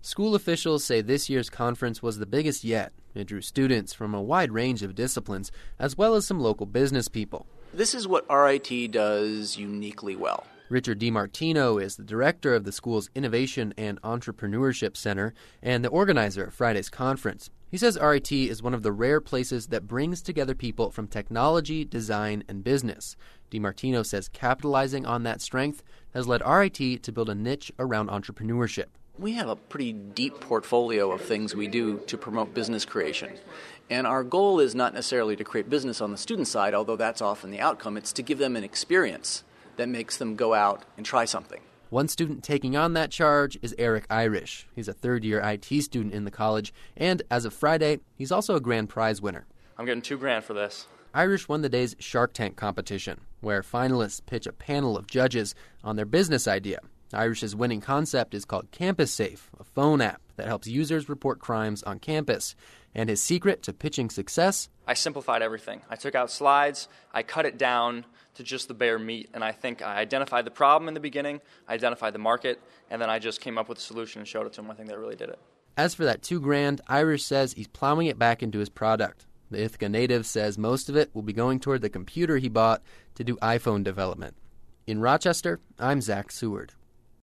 School officials say this year's conference was the biggest yet. It drew students from a wide range of disciplines, as well as some local business people. This is what RIT does uniquely well. Richard DiMartino is the director of the school's Innovation and Entrepreneurship Center and the organizer of Friday's conference. He says RIT is one of the rare places that brings together people from technology, design, and business. DiMartino says capitalizing on that strength has led RIT to build a niche around entrepreneurship. We have a pretty deep portfolio of things we do to promote business creation. And our goal is not necessarily to create business on the student side, although that's often the outcome. It's to give them an experience that makes them go out and try something. One student taking on that charge is Eric Irish. He's a third-year IT student in the college, and as of Friday, he's also a grand prize winner. I'm getting $2,000 for this. Irish won the day's Shark Tank competition, where finalists pitch a panel of judges on their business idea. Irish's winning concept is called Campus Safe, a phone app that helps users report crimes on campus. And his secret to pitching success? I simplified everything. I took out slides, I cut it down to just the bare meat, and I think I identified the problem in the beginning, I identified the market, and then I just came up with a solution and showed it to him. I think that really did it. As for that $2,000, Irish says he's plowing it back into his product. The Ithaca native says most of it will be going toward the computer he bought to do iPhone development. In Rochester, I'm Zach Seward.